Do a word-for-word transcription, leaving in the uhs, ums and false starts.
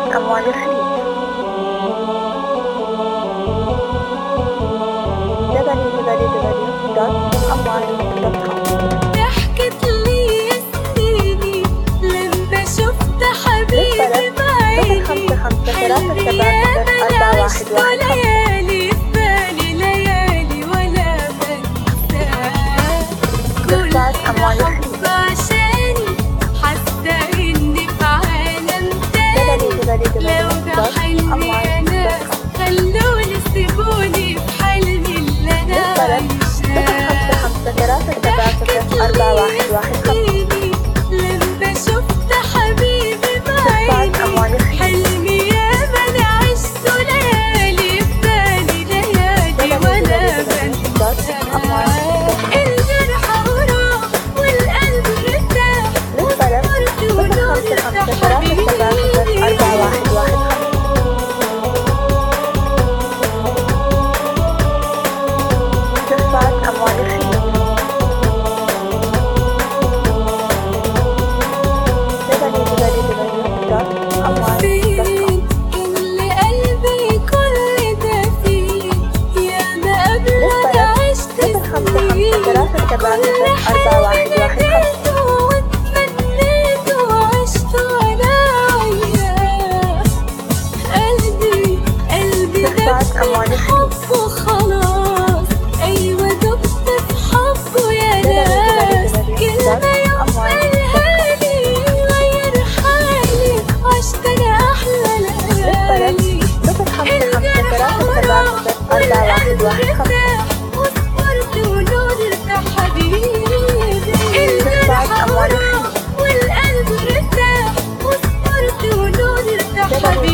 أموال الخليج دبليو دبليو دبليو دوت أموال دوت كوم. ضحكت لي سنيني لما شفت حبيبي بعيني، حلمي ياما عشته ليالي في بالي، ليالي ولا بنساه. كل حب عشاني حاسة إني في عالم تاني، لو ده حلمي أنا خلوني سيبوني في حلمي اللي أنا عايشاه. ضحكت لي سنيني لما شفت حبيبي بعيني، حلمي ياما أنا عشته ليالي في بالي، ليالي ولا بنساه. الجرح وراح والقلب ارتاح، وصبرت ونورت حبيبي. فين كل قلبي كل ده فين، ياما قبلك عشت سنين، كل حلم ناديته واتمنيته وعشته أنا وياه. قلبي قلبي دب في حبه خلاص، أيوة دبت في حبه يا ناس. كلمة يوم قالها لي غير حالي، عشت أنا أحلى ليالي. الجرح وراح والقلب ارتاح، وصبرت ونورت حبيبي. الجرح وراح والقلب ارتاح، وصبرت ونورت حبيبي.